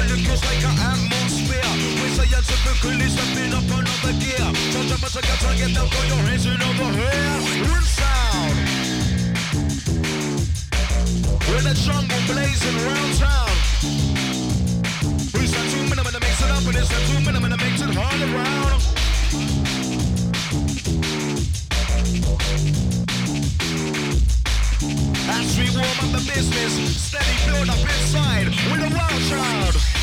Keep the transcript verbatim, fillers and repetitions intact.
Liquors like an atmosphere. We say you're typically stepping up another gear. So jump us together, get down, throw your hands in over here. One sound. We're the jungle blazing around town. We spend two minutes to mix it up, and it's a two minutes to mix it all around. As we warm up the business, steady build up inside with a wild child.